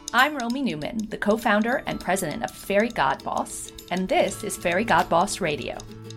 I'm Romy Newman, the co-founder and president of Fairy God Boss, and this is Fairy God Boss Radio.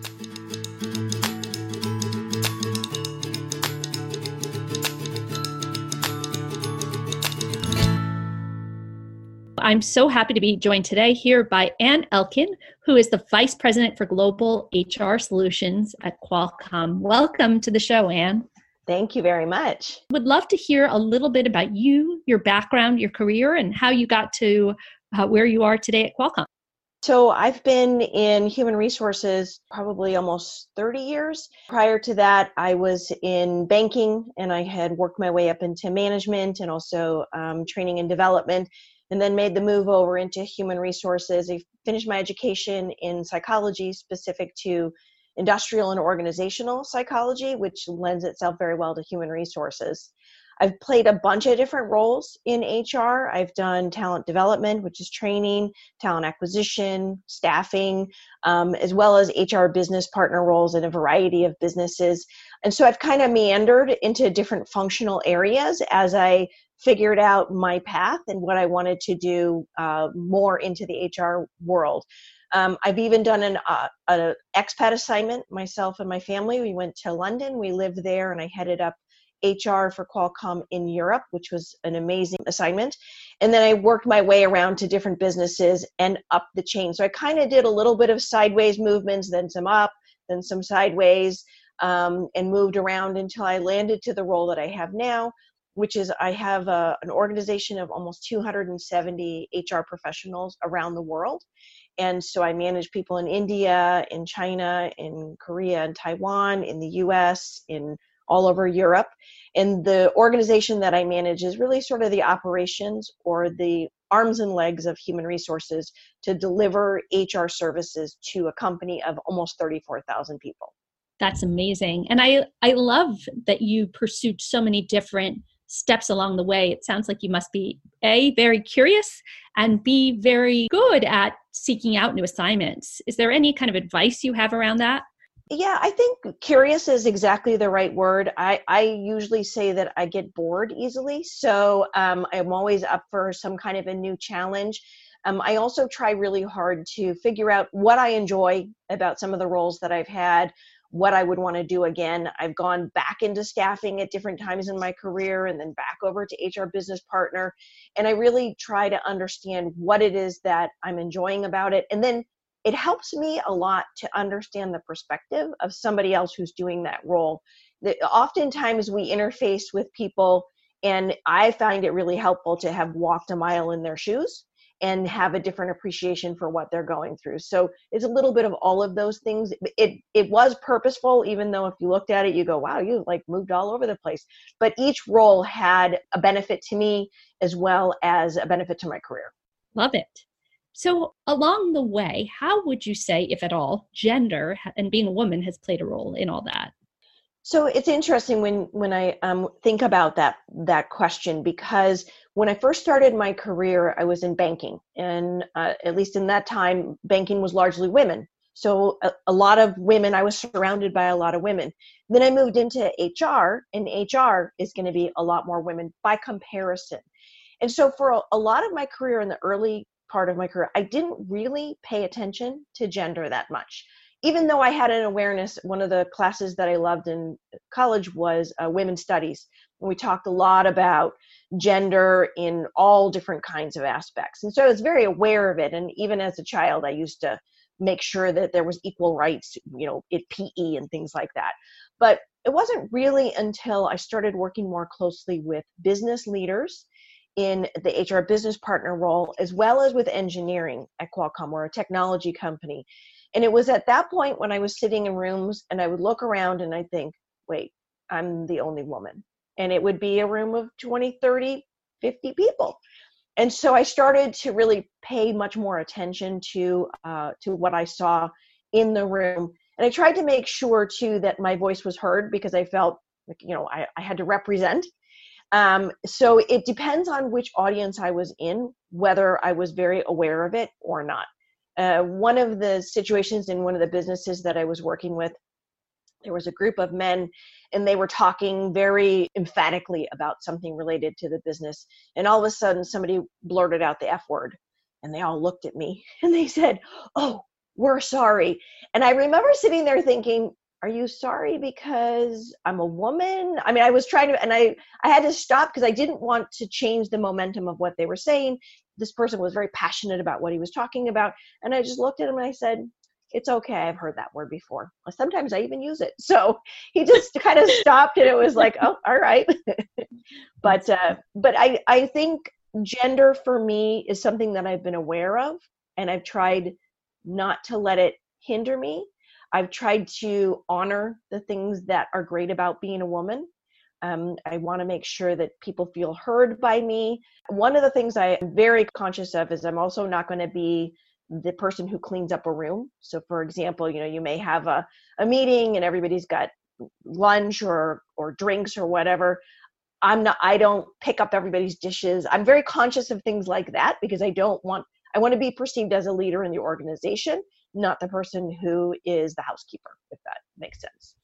I'm so happy to be joined today here by Ann Elkin, who is the Vice President for Global HR Solutions at Qualcomm. Welcome to the show, Ann. Thank you very much. Would love to hear a little bit about you, your background, your career, and how you got to where you are today at Qualcomm. So I've been in human resources probably almost 30 years. Prior to that, I was in banking and I had worked my way up into management and also training and development, and then made the move over into human resources. I finished my education in psychology specific to industrial and organizational psychology, which lends itself very well to human resources. I've played a bunch of different roles in HR. I've done talent development, which is training, talent acquisition, staffing, as well as HR business partner roles in a variety of businesses. And so I've kind of meandered into different functional areas as I figured out my path and what I wanted to do more into the HR world. I've even done an expat assignment, myself and my family. We went to London, we lived there, and I headed up HR for Qualcomm in Europe, which was an amazing assignment. And then I worked my way around to different businesses and up the chain. So I kind of did a little bit of sideways movements, then some up, then some sideways, and moved around until I landed to the role that I have now, which is I have an organization of almost 270 HR professionals around the world. And so I manage people in India, in China, in Korea, and Taiwan, in the US, in all over Europe. And the organization that I manage is really sort of the operations or the arms and legs of human resources to deliver HR services to a company of almost 34,000 people. That's amazing. And I love that you pursued so many different steps along the way. It sounds like you must be A, very curious, and B, very good at seeking out new assignments. Is there any kind of advice you have around that? Yeah, I think curious is exactly the right word. I usually say that I get bored easily. So I'm always up for some kind of a new challenge. I also try really hard to figure out what I enjoy about some of the roles that I've had, what I would want to do again. I've gone back into staffing at different times in my career and then back over to HR business partner. And I really try to understand what it is that I'm enjoying about it. And then it helps me a lot to understand the perspective of somebody else who's doing that role. Oftentimes we interface with people, and I find it really helpful to have walked a mile in their shoes and have a different appreciation for what they're going through. So it's a little bit of all of those things. It was purposeful, even though if you looked at it, you go, wow, you like moved all over the place. But each role had a benefit to me as well as a benefit to my career. Love it. So along the way, how would you say, if at all, gender and being a woman has played a role in all that? So it's interesting when I think about that question, because when I first started my career, I was in banking, and at least in that time, banking was largely women. So a lot of women, I was surrounded by a lot of women. Then I moved into HR, and HR is going to be a lot more women by comparison. And so for a lot of my career, in the early part of my career, I didn't really pay attention to gender that much. Even though I had an awareness, one of the classes that I loved in college was women's studies. And we talked a lot about gender in all different kinds of aspects. And so I was very aware of it. And even as a child, I used to make sure that there was equal rights, at PE and things like that. But it wasn't really until I started working more closely with business leaders in the HR business partner role, as well as with engineering at Qualcomm. We're a technology company. And it was at that point when I was sitting in rooms and I would look around and I'd think, wait, I'm the only woman. And it would be a room of 20, 30, 50 people. And so I started to really pay much more attention to what I saw in the room. And I tried to make sure too that my voice was heard, because I felt like, I had to represent. So it depends on which audience I was in, whether I was very aware of it or not. One of the situations in one of the businesses that I was working with, there was a group of men, and they were talking very emphatically about something related to the business. And all of a sudden somebody blurted out the F word, and they all looked at me and they said, "Oh, we're sorry." And I remember sitting there thinking, are you sorry because I'm a woman? I mean, I was trying to, and I had to stop because I didn't want to change the momentum of what they were saying. This person was very passionate about what he was talking about. And I just looked at him and I said, it's okay. I've heard that word before. Sometimes I even use it. So he just kind of stopped, and it was like, oh, all right. But I think gender for me is something that I've been aware of, and I've tried not to let it hinder me. I've tried to honor the things that are great about being a woman. I want to make sure that people feel heard by me. One of the things I'm very conscious of is I'm also not going to be the person who cleans up a room. So for example, you may have a meeting and everybody's got lunch or drinks or whatever. I don't pick up everybody's dishes. I'm very conscious of things like that because I want to be perceived as a leader in the organization, not the person who is the housekeeper, if that makes sense.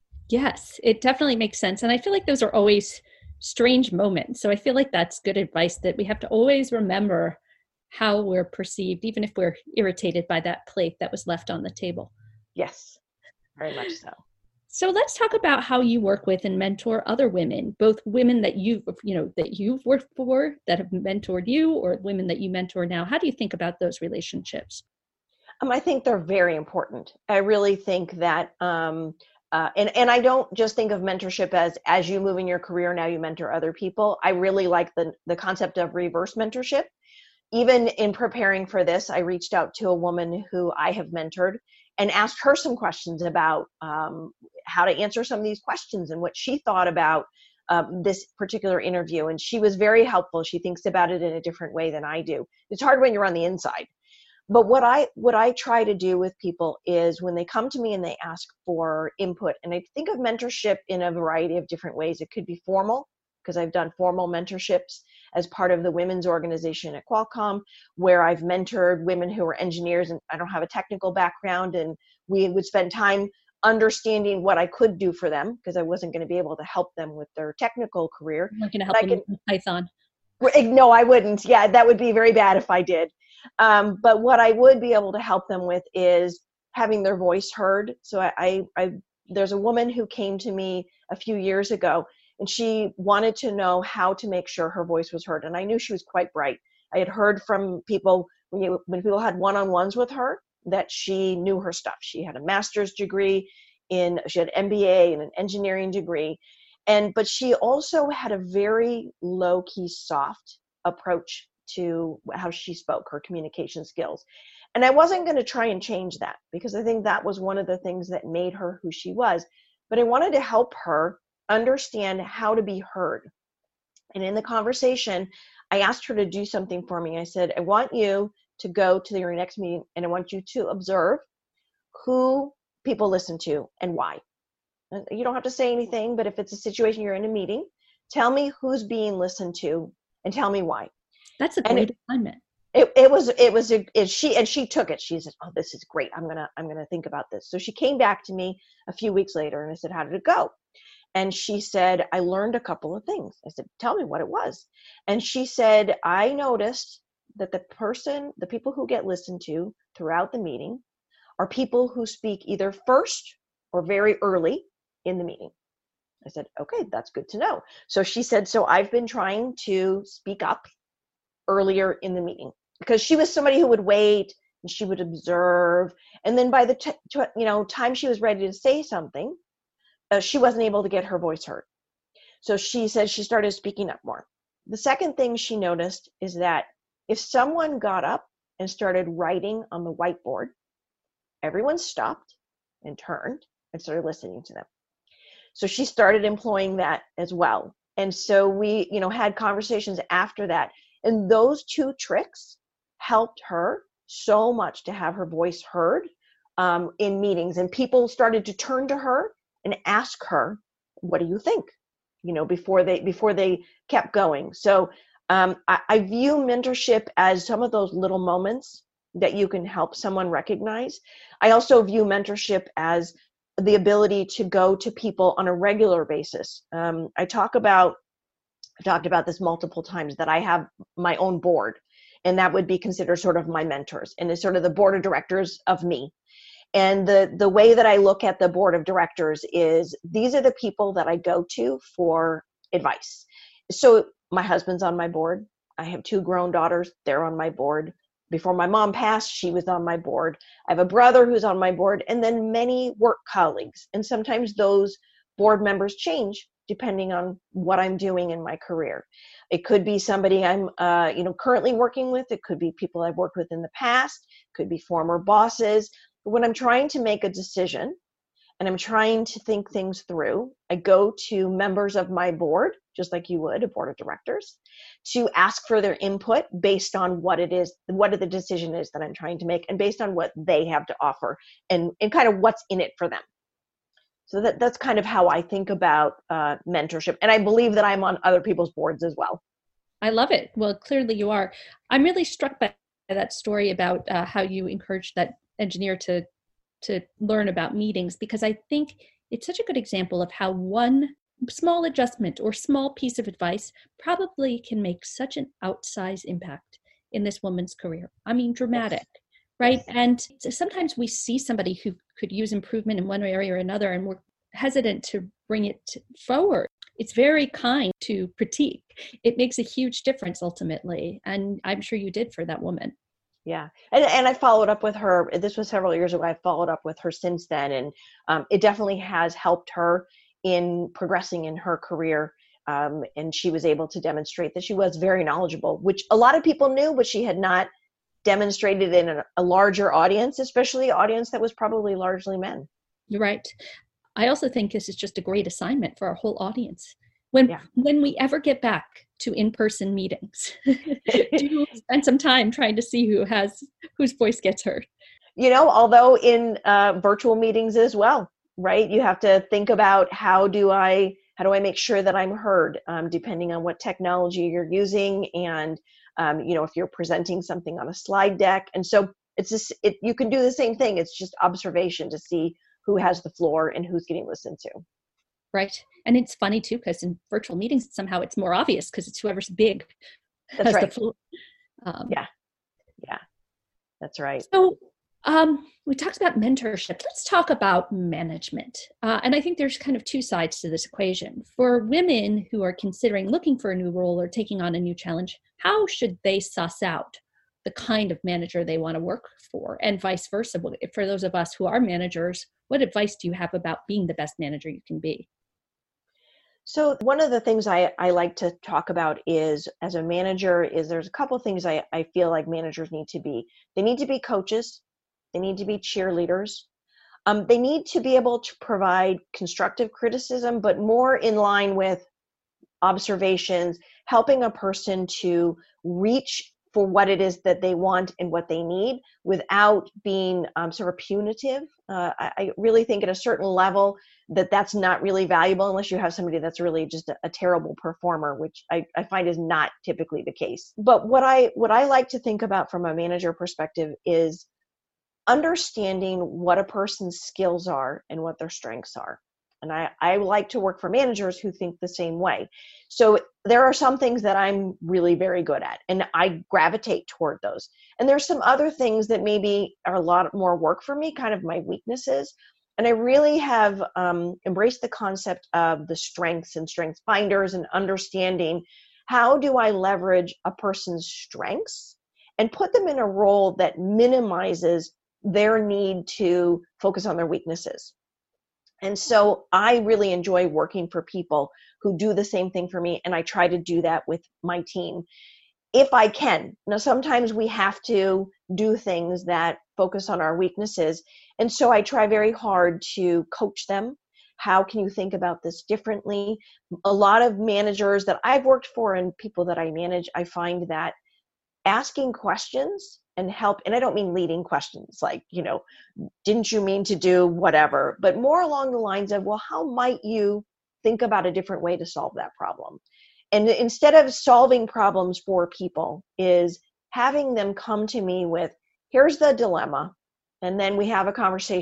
Yes, it definitely makes sense. And I feel like those are always strange moments. So I feel like that's good advice, that we have to always remember how we're perceived, even if we're irritated by that plate that was left on the table. Yes, very much so. So let's talk about how you work with and mentor other women, both women that you've worked for that have mentored you, or women that you mentor now. How do you think about those relationships? I think they're very important. I really think that, and I don't just think of mentorship as you move in your career, now you mentor other people. I really like the concept of reverse mentorship. Even in preparing for this, I reached out to a woman who I have mentored and asked her some questions about how to answer some of these questions and what she thought about this particular interview. And she was very helpful. She thinks about it in a different way than I do. It's hard when you're on the inside. But what I try to do with people is when they come to me and they ask for input, and I think of mentorship in a variety of different ways. It could be formal, because I've done formal mentorships as part of the women's organization at Qualcomm, where I've mentored women who are engineers, and I don't have a technical background, and we would spend time understanding what I could do for them, because I wasn't going to be able to help them with their technical career. I'm not going to help them with Python. No, I wouldn't. Yeah, that would be very bad if I did. But what I would be able to help them with is having their voice heard. So there's a woman who came to me a few years ago, and she wanted to know how to make sure her voice was heard. And I knew she was quite bright. I had heard from people when people had one-on-ones with her that she knew her stuff. She had a master's degree she had an MBA and an engineering degree. But she also had a very low-key, soft approach to how she spoke, her communication skills. And I wasn't going to try and change that, because I think that was one of the things that made her who she was. But I wanted to help her understand how to be heard. And in the conversation, I asked her to do something for me. I said, I want you to go to your next meeting, and I want you to observe who people listen to and why. You don't have to say anything, but if it's a situation you're in a meeting, tell me who's being listened to and tell me why. That's a great assignment. She took it. She said, "Oh, this is great. I'm gonna think about this." So she came back to me a few weeks later, and I said, "How did it go?" And she said, "I learned a couple of things." I said, "Tell me what it was." And she said, "I noticed that the people who get listened to throughout the meeting are people who speak either first or very early in the meeting." I said, "Okay, that's good to know." So she said, "So I've been trying to speak up earlier in the meeting," because she was somebody who would wait and she would observe. And then by the time she was ready to say something, she wasn't able to get her voice heard. So she said she started speaking up more. The second thing she noticed is that if someone got up and started writing on the whiteboard, everyone stopped and turned and started listening to them. So she started employing that as well. And so we, had conversations after that. And those two tricks helped her so much to have her voice heard in meetings. And people started to turn to her and ask her, "What do you think?" Before they kept going. So I view mentorship as some of those little moments that you can help someone recognize. I also view mentorship as the ability to go to people on a regular basis. I've talked about this multiple times, that I have my own board, and that would be considered sort of my mentors, and is sort of the board of directors of me. And the way that I look at the board of directors is, these are the people that I go to for advice. So my husband's on my board. I have 2 grown daughters. They're on my board. Before my mom passed, she was on my board. I have a brother who's on my board, and then many work colleagues. And sometimes those board members change depending on what I'm doing in my career. It could be somebody I'm currently working with. It could be people I've worked with in the past. It could be former bosses. But when I'm trying to make a decision and I'm trying to think things through, I go to members of my board, just like you would a board of directors, to ask for their input based on what the decision is that I'm trying to make, and based on what they have to offer, and kind of what's in it for them. So that's kind of how I think about mentorship. And I believe that I'm on other people's boards as well. I love it. Well, clearly you are. I'm really struck by that story about how you encouraged that engineer to learn about meetings, because I think it's such a good example of how one small adjustment or small piece of advice probably can make such an outsized impact in this woman's career. I mean, dramatic, yes. Right? Yes. And sometimes we see somebody who could use improvement in one area or another, and we're hesitant to bring it forward. It's very kind to critique. It makes a huge difference ultimately. And I'm sure you did for that woman. Yeah. And I followed up with her. This was several years ago. I followed up with her since then. And it definitely has helped her in progressing in her career. And she was able to demonstrate that she was very knowledgeable, which a lot of people knew, but she had not demonstrated in a larger audience, especially an audience that was probably largely men. You're right. I also think this is just a great assignment for our whole audience. When we ever get back to in-person meetings, do spend some time trying to see whose voice gets heard. Although in virtual meetings as well, right? You have to think about how do I make sure that I'm heard, depending on what technology you're using, and if you're presenting something on a slide deck. And so you can do the same thing. It's just observation to see who has the floor and who's getting listened to. Right. And it's funny too, because in virtual meetings, somehow it's more obvious because it's whoever's big. That's right. The floor. Yeah. That's right. So we talked about mentorship. Let's talk about management. And I think there's kind of 2 sides to this equation. For women who are considering looking for a new role or taking on a new challenge, how should they suss out the kind of manager they want to work for, and vice versa? For those of us who are managers, what advice do you have about being the best manager you can be? So one of the things I like to talk about is, as a manager, is there's a couple of things I feel like managers need to be. They need to be coaches. They need to be cheerleaders. They need to be able to provide constructive criticism, but more in line with observations, helping a person to reach for what it is that they want and what they need without being sort of punitive. I really think at a certain level that's not really valuable unless you have somebody that's really just a terrible performer, which I find is not typically the case. But what I like to think about from a manager perspective is understanding what a person's skills are and what their strengths are. And I like to work for managers who think the same way. So there are some things that I'm really very good at, and I gravitate toward those. And there's some other things that maybe are a lot more work for me, kind of my weaknesses. And I really have embraced the concept of the strengths and strengths finders, and understanding how do I leverage a person's strengths and put them in a role that minimizes their need to focus on their weaknesses. And so I really enjoy working for people who do the same thing for me, and I try to do that with my team if I can. Now, sometimes we have to do things that focus on our weaknesses, and so I try very hard to coach them. How can you think about this differently? A lot of managers that I've worked for and people that I manage, I find that asking questions and help, and I don't mean leading questions like, didn't you mean to do whatever, but more along the lines of, well, how might you think about a different way to solve that problem? And instead of solving problems for people, is having them come to me with, here's the dilemma, and then we have a conversation.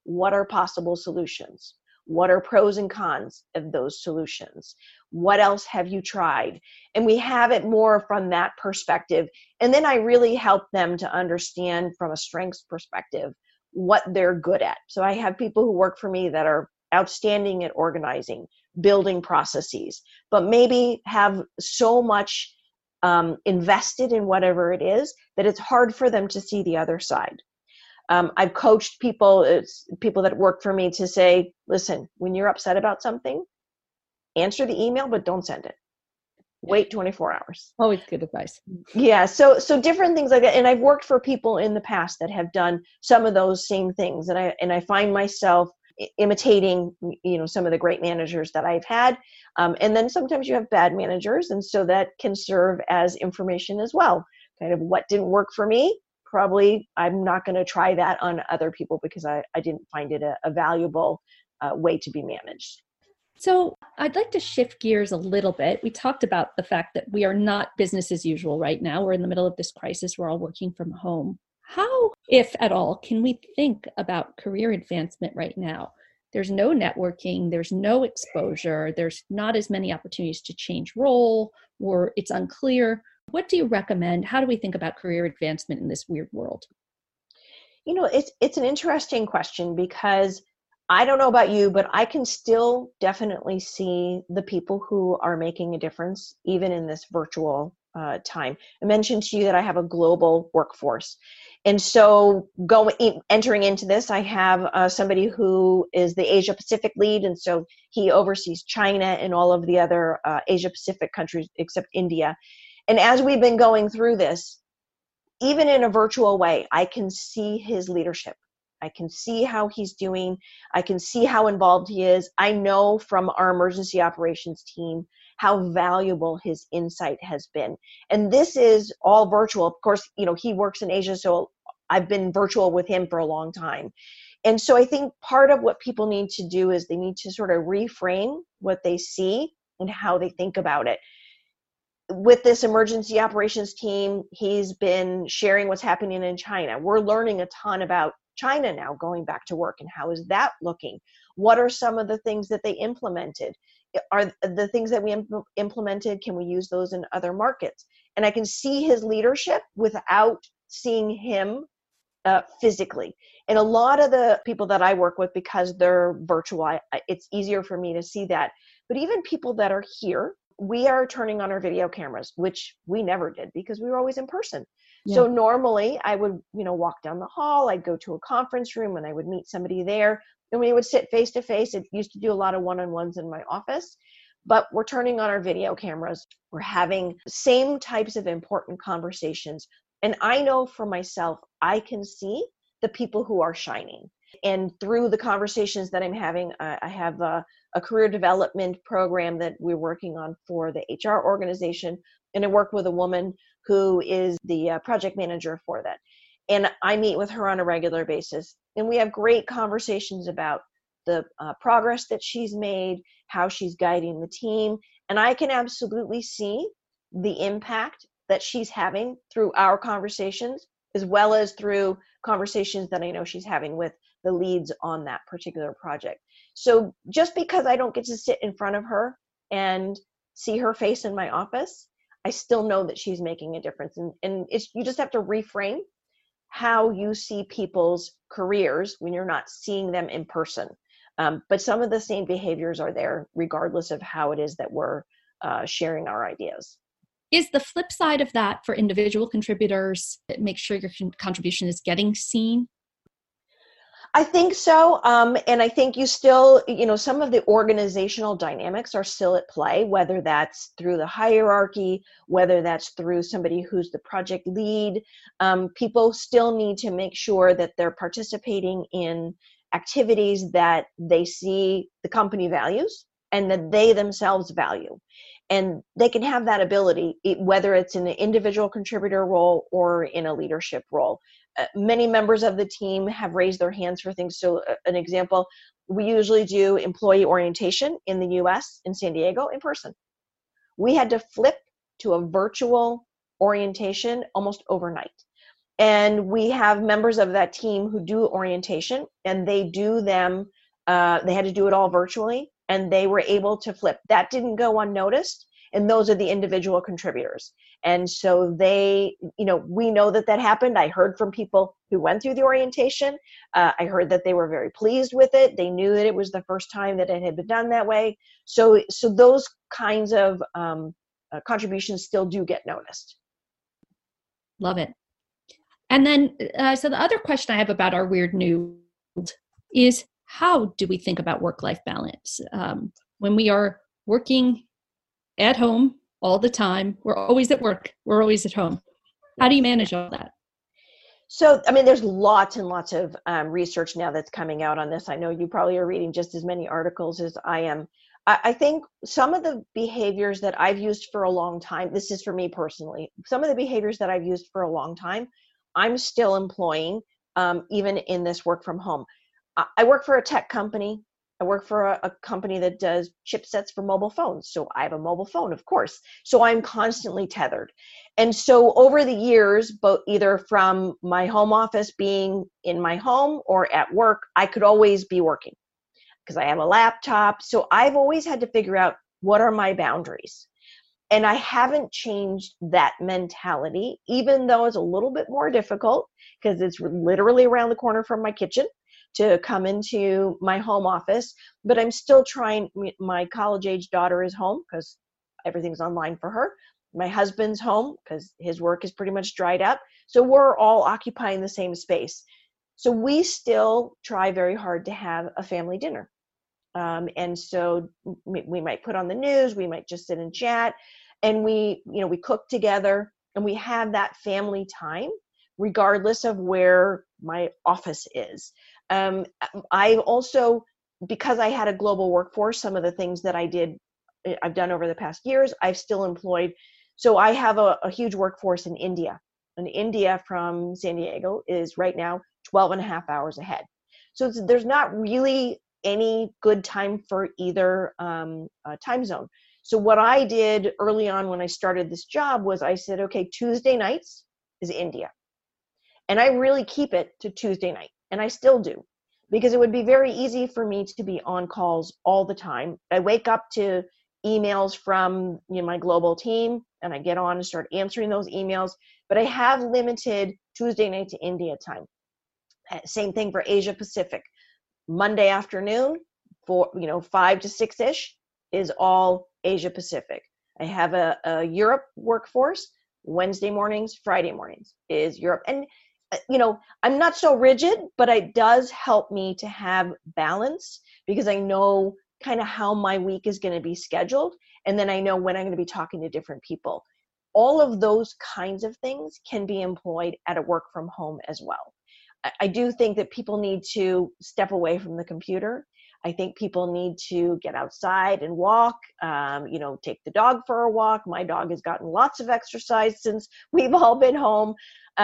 What are possible solutions? What are pros and cons of those solutions? What else have you tried? And we have it more from that perspective. And then I really help them to understand from a strengths perspective what they're good at. So I have people who work for me that are outstanding at organizing, building processes, but maybe have so much invested in whatever it is that it's hard for them to see the other side. I've coached people, people that work for me, to say, listen, when you're upset about something, answer the email, but don't send it. Wait 24 hours. Always good advice. Yeah. So different things like that. And I've worked for people in the past that have done some of those same things. And I find myself imitating, some of the great managers that I've had. And then sometimes you have bad managers. And so that can serve as information as well. Kind of what didn't work for me. Probably I'm not going to try that on other people because I didn't find it a valuable way to be managed. So I'd like to shift gears a little bit. We talked about the fact that we are not business as usual right now. We're in the middle of this crisis. We're all working from home. How, if at all, can we think about career advancement right now? There's no networking, there's no exposure, there's not as many opportunities to change role, or it's unclear. What do you recommend? How do we think about career advancement in this weird world? It's an interesting question because I don't know about you, but I can still definitely see the people who are making a difference, even in this virtual time. I mentioned to you that I have a global workforce. And so entering into this, I have somebody who is the Asia Pacific lead. And so he oversees China and all of the other Asia Pacific countries except India. And as we've been going through this, even in a virtual way, I can see his leadership. I can see how he's doing. I can see how involved he is. I know from our emergency operations team how valuable his insight has been. And this is all virtual. Of course, he works in Asia, so I've been virtual with him for a long time. And so I think part of what people need to do is they need to sort of reframe what they see and how they think about it. With this emergency operations team, he's been sharing what's happening in China. We're learning a ton about China now going back to work, and how is that looking? What are some of the things that they implemented? Are the things that we implemented, can we use those in other markets? And I can see his leadership without seeing him physically. And a lot of the people that I work with, because they're virtual, it's easier for me to see that. But even people that are here, we are turning on our video cameras, which we never did because we were always in person. Yeah. So normally I would, walk down the hall, I'd go to a conference room and I would meet somebody there, and we would sit face to face. It used to do a lot of one-on-ones in my office, but we're turning on our video cameras. We're having same types of important conversations. And I know for myself, I can see the people who are shining. And through the conversations that I'm having, I have a career development program that we're working on for the HR organization. And I work with a woman who is the project manager for that. And I meet with her on a regular basis. And we have great conversations about the progress that she's made, how she's guiding the team. And I can absolutely see the impact that she's having through our conversations, as well as through conversations that I know she's having with the leads on that particular project. So just because I don't get to sit in front of her and see her face in my office, I still know that she's making a difference. And you just have to reframe how you see people's careers when you're not seeing them in person. But some of the same behaviors are there, regardless of how it is that we're sharing our ideas. Is the flip side of that for individual contributors, make sure your contribution is getting seen? I think so. And I think you still, some of the organizational dynamics are still at play, whether that's through the hierarchy, whether that's through somebody who's the project lead. People still need to make sure that they're participating in activities that they see the company values and that they themselves value. And they can have that ability, whether it's in an individual contributor role or in a leadership role. Many members of the team have raised their hands for things. So an example, we usually do employee orientation in the US, in San Diego, in person. We had to flip to a virtual orientation almost overnight. And we have members of that team who do orientation, and they do them, they had to do it all virtually, and they were able to flip. That didn't go unnoticed, and those are the individual contributors. And so they, we know that happened. I heard from people who went through the orientation. I heard that they were very pleased with it. They knew that it was the first time that it had been done that way. So those kinds of contributions still do get noticed. Love it. And then, so the other question I have about our weird new is, how do we think about work-life balance? When we are working at home all the time, we're always at work, we're always at home. How do you manage all that? So, there's lots and lots of research now that's coming out on this. I know you probably are reading just as many articles as I am. I think some of the behaviors that I've used for a long time, this is for me personally, some of the behaviors that I've used for a long time, I'm still employing, even in this work from home. I work for a tech company. I work for a company that does chipsets for mobile phones. So I have a mobile phone, of course. So I'm constantly tethered. And so over the years, both either from my home office being in my home or at work, I could always be working because I have a laptop. So I've always had to figure out, what are my boundaries? And I haven't changed that mentality, even though it's a little bit more difficult because it's literally around the corner from my kitchen to come into my home office. But I'm still trying. My college-age daughter is home because everything's online for her. My husband's home because his work is pretty much dried up. So we're all occupying the same space. So we still try very hard to have a family dinner. And so we might put on the news, we might just sit and chat, and we cook together, and we have that family time regardless of where my office is. I also, because I had a global workforce, some of the things that I've done over the past years, I've still employed. So I have a huge workforce in India. And India from San Diego is right now 12 and a half hours ahead. So there's not really any good time for either time zone. So what I did early on when I started this job was I said, okay, Tuesday nights is India. And I really keep it to Tuesday night. And I still do, because it would be very easy for me to be on calls all the time. I wake up to emails from my global team, and I get on and start answering those emails. But I have limited Tuesday night to India time. Same thing for Asia Pacific. Monday afternoon, for 5 to 6-ish, is all Asia Pacific. I have a Europe workforce. Wednesday mornings, Friday mornings is Europe. And I'm not so rigid, but it does help me to have balance, because I know kind of how my week is going to be scheduled, and then I know when I'm going to be talking to different people. All of those kinds of things can be employed at a work from home as well. I do think that people need to step away from the computer. I think people need to get outside and walk, take the dog for a walk. My dog has gotten lots of exercise since we've all been home.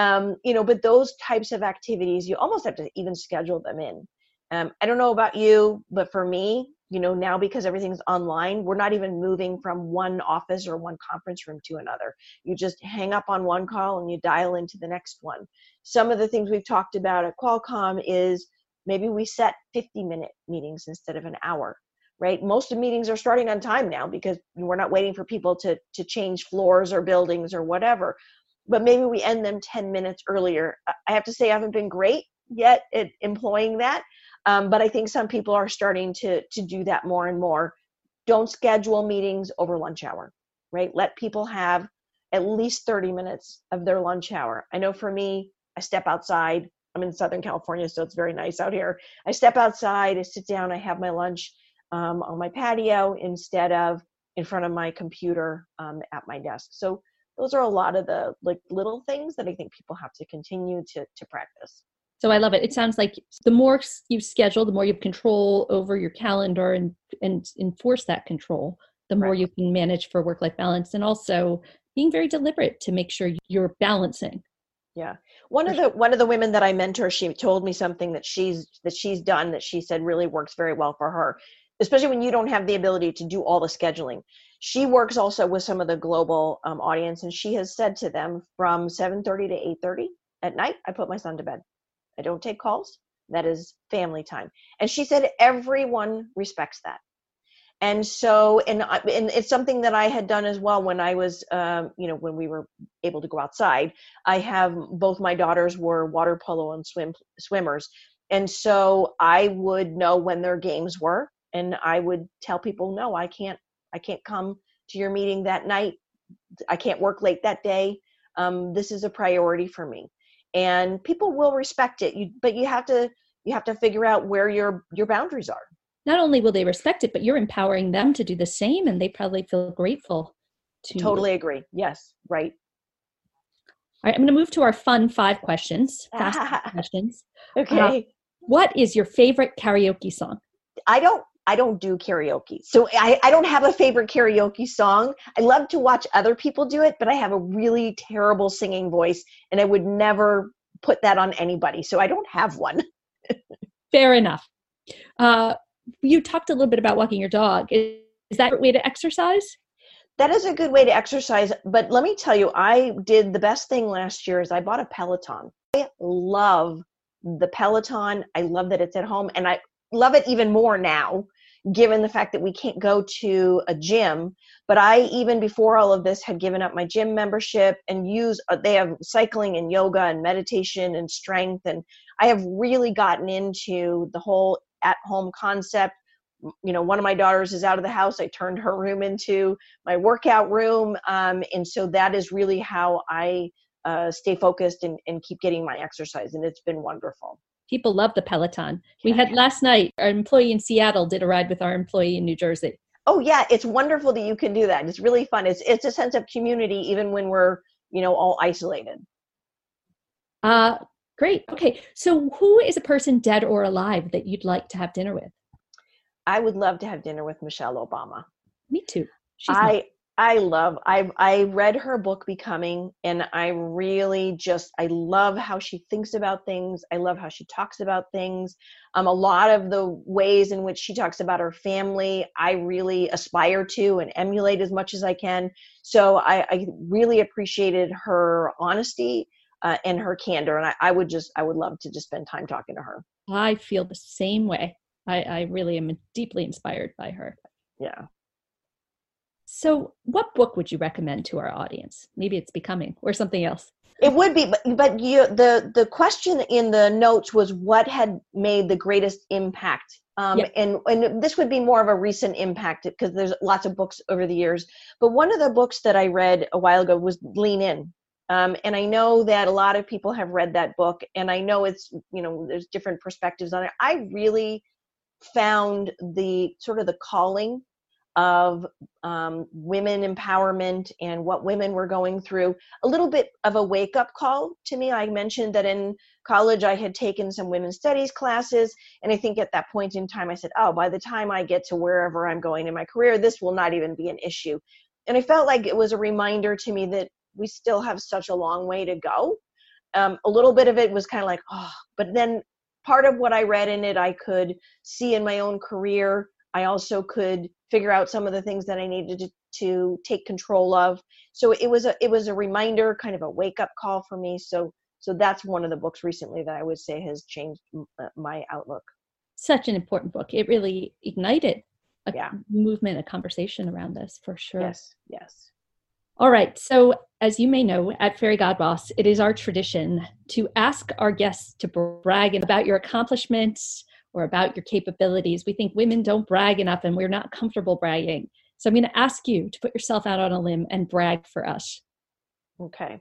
But those types of activities, you almost have to even schedule them in. I don't know about you, but for me, now because everything's online, we're not even moving from one office or one conference room to another. You just hang up on one call and you dial into the next one. Some of the things we've talked about at Qualcomm is maybe we set 50-minute meetings instead of an hour, right? Most of the meetings are starting on time now because we're not waiting for people to change floors or buildings or whatever. But maybe we end them 10 minutes earlier. I have to say I haven't been great yet at employing that. But I think some people are starting to do that more and more. Don't schedule meetings over lunch hour, right? Let people have at least 30 minutes of their lunch hour. I know for me, I step outside. I'm in Southern California, so it's very nice out here. I step outside, I sit down, I have my lunch on my patio instead of in front of my computer at my desk. So those are a lot of the little things that I think people have to continue to practice. So I love it. It sounds like the more you schedule, the more you have control over your calendar and enforce that control, the more you can manage for work-life balance, and also being very deliberate to make sure you're balancing. Yeah. One of the women that I mentor, she told me something that she's done that she said really works very well for her, especially when you don't have the ability to do all the scheduling. She works also with some of the global audience, and she has said to them from 7:30 to 8:30, at night, I put my son to bed. I don't take calls. That is family time. And she said everyone respects that. And so, and it's something that I had done as well when I was, when we were able to go outside. I have both my daughters were water polo and swimmers. And so I would know when their games were, and I would tell people, no, I can't come to your meeting that night. I can't work late that day. This is a priority for me. And people will respect it. But you have to figure out where your boundaries are. Not only will they respect it, but you're empowering them to do the same, and they probably feel grateful to Totally you. agree. Yes, right. All right, I'm going to move to our fun 5 questions, fast questions. Okay. What is your favorite karaoke song? I don't do karaoke. So I don't have a favorite karaoke song. I love to watch other people do it, but I have a really terrible singing voice, and I would never put that on anybody. So I don't have one. Fair enough. You talked a little bit about walking your dog. Is that a way to exercise? That is a good way to exercise. But let me tell you, I did the best thing last year is I bought a Peloton. I love the Peloton. I love that it's at home. And I love it even more now, given the fact that we can't go to a gym. But I, even before all of this, had given up my gym membership and they have cycling and yoga and meditation and strength. And I have really gotten into the whole at-home concept. One of my daughters is out of the house. I turned her room into my workout room. And so that is really how I stay focused and keep getting my exercise. And it's been wonderful. People love the Peloton. We had last night, our employee in Seattle did a ride with our employee in New Jersey. Oh yeah, it's wonderful that you can do that. It's really fun. It's a sense of community, even when we're, all isolated. Great. Okay. So who is a person, dead or alive, that you'd like to have dinner with? I would love to have dinner with Michelle Obama. Me too. I read her book Becoming, and I really I love how she thinks about things. I love how she talks about things. A lot of the ways in which she talks about her family, I really aspire to and emulate as much as I can. So I really appreciated her honesty and her candor. And I would love to just spend time talking to her. I feel the same way. I really am deeply inspired by her. Yeah. So what book would you recommend to our audience? Maybe it's Becoming or something else. It would be, but the question in the notes was what had made the greatest impact. And this would be more of a recent impact because there's lots of books over the years. But one of the books that I read a while ago was Lean In. And I know that a lot of people have read that book, and I know it's, there's different perspectives on it. I really found the sort of the calling of women empowerment and what women were going through a little bit of a wake-up call to me. I mentioned that in college I had taken some women's studies classes, and I think at that point in time I said, oh, by the time I get to wherever I'm going in my career, this will not even be an issue. And I felt like it was a reminder to me that we still have such a long way to go. A little bit of it was kind of like, oh, but then part of what I read in it I could see in my own career. I also could figure out some of the things that I needed to take control of. So it was a reminder, kind of a wake up call for me. So that's one of the books recently that I would say has changed my outlook. Such an important book. It really ignited a movement, a conversation around this for sure. Yes. All right. So as you may know, at Fairy Godboss, it is our tradition to ask our guests to brag about your accomplishments or about your capabilities. We think women don't brag enough, and we're not comfortable bragging. So I'm going to ask you to put yourself out on a limb and brag for us. Okay.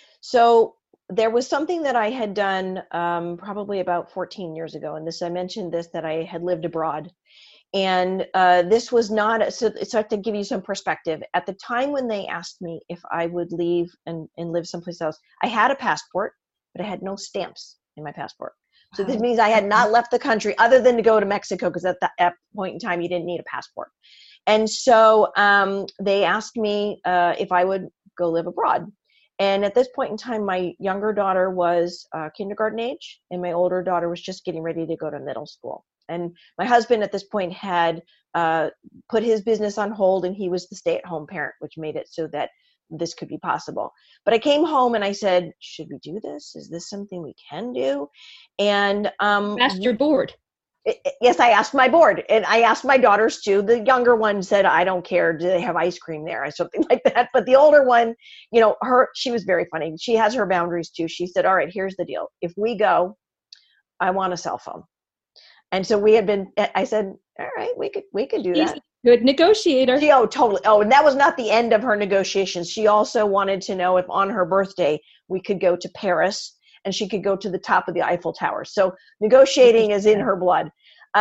So there was something that I had done probably about 14 years ago. And I mentioned this, that I had lived abroad. And this was not, so I have to give you some perspective. At the time when they asked me if I would leave and live someplace else, I had a passport, but I had no stamps in my passport. So this means I had not left the country other than to go to Mexico, because at that point in time, you didn't need a passport. And so they asked me if I would go live abroad. And at this point in time, my younger daughter was kindergarten age, and my older daughter was just getting ready to go to middle school. And my husband at this point had put his business on hold, and he was the stay-at-home parent, which made it so that this could be possible. But I came home and I said, should we do this? Is this something we can do? And asked your board. Yes, I asked my board, and I asked my daughters too. The younger one said, I don't care. Do they have ice cream there? Or something like that. But the older one, she was very funny. She has her boundaries too. She said, all right, here's the deal. If we go, I want a cell phone. And so I said, all right, we could do that. Good negotiator. Totally. Oh, and that was not the end of her negotiations. She also wanted to know if on her birthday we could go to Paris and she could go to the top of the Eiffel Tower. So negotiating is in her blood.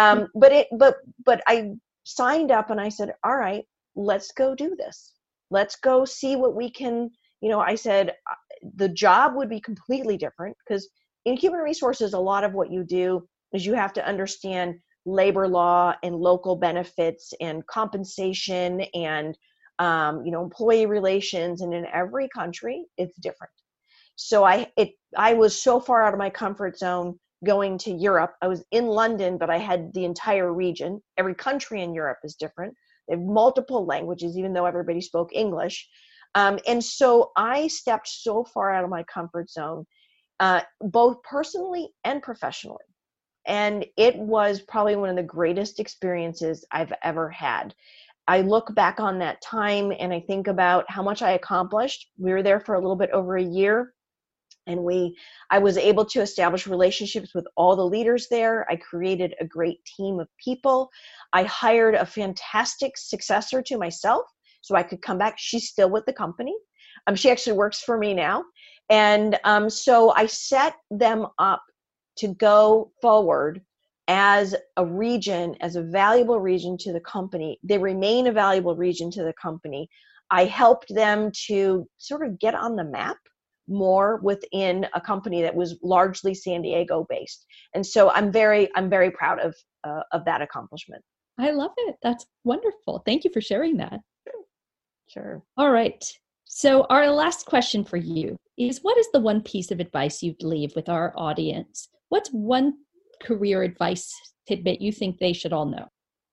But I signed up and I said, all right, let's go do this. Let's go see what we can, I said the job would be completely different because in human resources, a lot of what you do is you have to understand labor law and local benefits and compensation and, employee relations. And in every country, it's different. So I was so far out of my comfort zone going to Europe. I was in London, but I had the entire region. Every country in Europe is different. They have multiple languages, even though everybody spoke English. And so I stepped so far out of my comfort zone, both personally and professionally. And it was probably one of the greatest experiences I've ever had. I look back on that time and I think about how much I accomplished. We were there for a little bit over a year. And I was able to establish relationships with all the leaders there. I created a great team of people. I hired a fantastic successor to myself so I could come back. She's still with the company. She actually works for me now. And so I set them up to go forward as a region, as a valuable region to the company. They remain a valuable region to the company. I helped them to sort of get on the map more within a company that was largely San Diego based. And so I'm very proud of that accomplishment. I love it. That's wonderful. Thank you for sharing that. Sure. All right. So our last question for you is, what is the one piece of advice you'd leave with our audience? What's one career advice tidbit you think they should all know?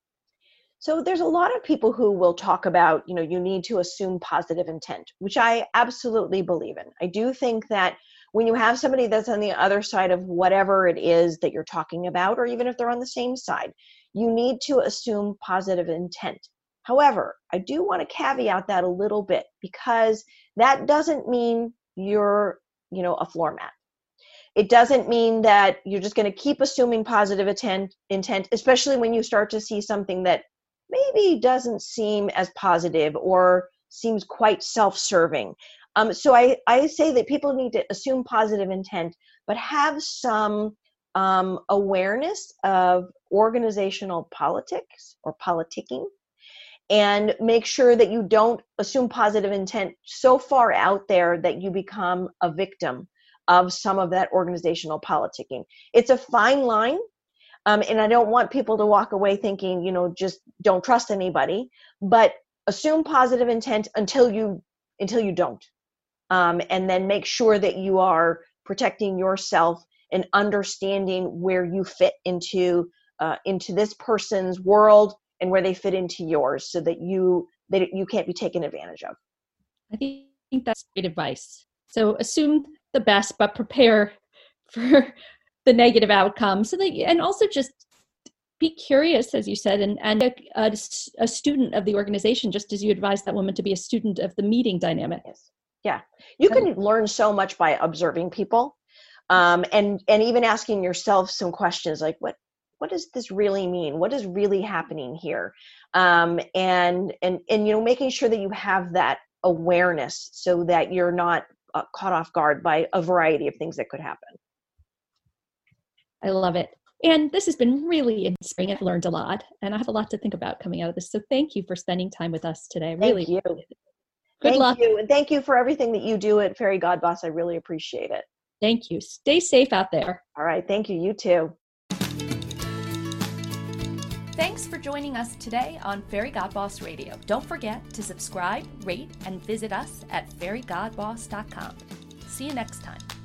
So there's a lot of people who will talk about, you need to assume positive intent, which I absolutely believe in. I do think that when you have somebody that's on the other side of whatever it is that you're talking about, or even if they're on the same side, you need to assume positive intent. However, I do want to caveat that a little bit because that doesn't mean you're, a floor mat. It doesn't mean that you're just going to keep assuming positive intent, especially when you start to see something that maybe doesn't seem as positive or seems quite self-serving. So I say that people need to assume positive intent, but have some awareness of organizational politics or politicking, and make sure that you don't assume positive intent so far out there that you become a victim of some of that organizational politicking. It's a fine line. And I don't want people to walk away thinking, just don't trust anybody, but assume positive intent until you don't. And then make sure that you are protecting yourself and understanding where you fit into this person's world and where they fit into yours, so that you can't be taken advantage of. I think that's great advice. So assume the best, but prepare for the negative outcome, and also just be curious, as you said, and a student of the organization, just as you advised that woman to be a student of the meeting dynamic. Yes. Yeah. You can learn so much by observing people, and even asking yourself some questions like, what does this really mean? What is really happening here? And making sure that you have that awareness so that you're not caught off guard by a variety of things that could happen. I love it. And this has been really inspiring. I've learned a lot, and I have a lot to think about coming out of this. So thank you for spending time with us today. Really. Thank you. Good luck. Thank you. And thank you for everything that you do at Fairy God Boss. I really appreciate it. Thank you. Stay safe out there. All right. Thank you. You too. Thanks for joining us today on Fairy God Boss Radio. Don't forget to subscribe, rate, and visit us at fairygodboss.com. See you next time.